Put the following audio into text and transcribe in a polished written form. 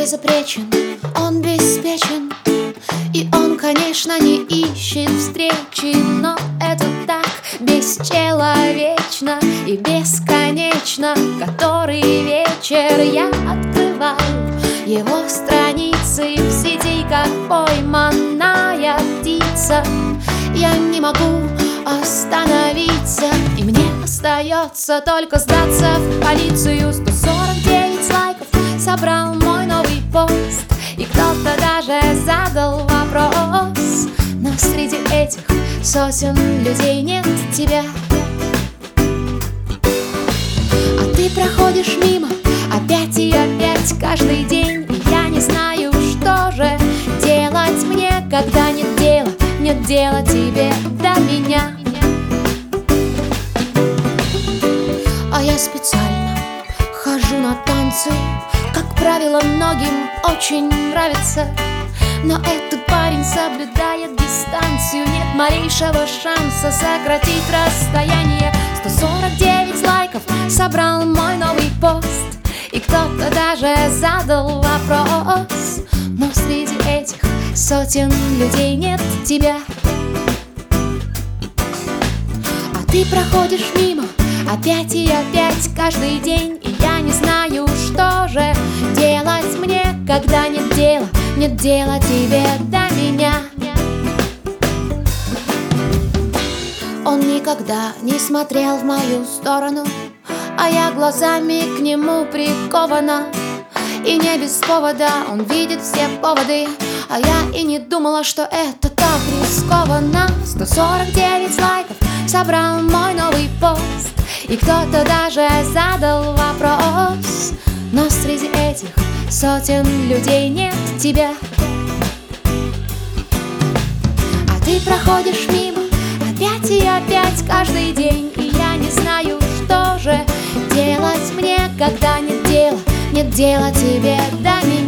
безупречен, он беспечен, и он, конечно, не ищет встречи, но это так бесчеловечно и бесконечно. Который вечер я открываю его страницы в сети, как пойманная птица. Я не могу остановиться, и мне остается только сдаться в полицию. 149 лайков собрал мой новый пост, и кто-то даже задал вопрос: но среди этих сотен людей нет тебя. А ты проходишь мимо опять и опять каждый день, и я не знаю, что же делать мне, когда нет дела тебе до меня. А я специально хожу на танцы, как правило, многим очень нравится. Но этот парень соблюдает дистанцию, нет малейшего шанса сократить расстояние. 149 лайков собрал мой новый пост, и кто-то даже задал вопрос: но среди этих сотен людей нет тебя. А ты проходишь мимо опять и опять каждый день, и я не знаю, что же делать мне, когда нет дела тебе до меня. Он никогда не смотрел в мою сторону, а я глазами к нему прикована. И не без повода он видит все поводы, а я и не думала, что это так рискованно. 149 лайков собрал мой новый пост, и кто-то даже задал вопрос: но среди этих сотен людей нет тебя. А ты проходишь мимо опять и опять каждый день, и я не знаю, что же делать мне, когда нет дела тебе до меня.